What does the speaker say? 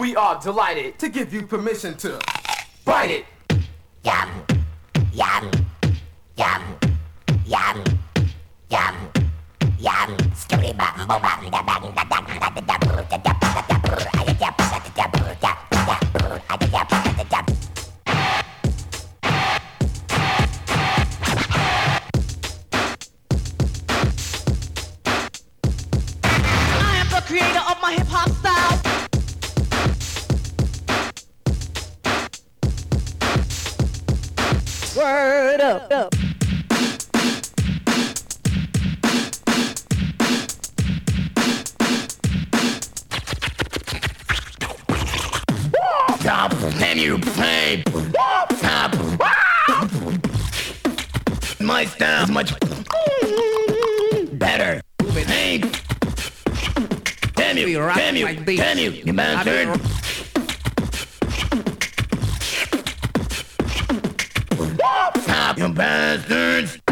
We are delighted to give you permission to bite it. Yum, yum, yum, yum, yum, yum. Skitty bop, bo bop, da bop, da da da da da da da da da. I am the creator of my hip hop style. Word up. Can you play? My style's much better. Hey, damn you, you bastard! Stop, you bastards!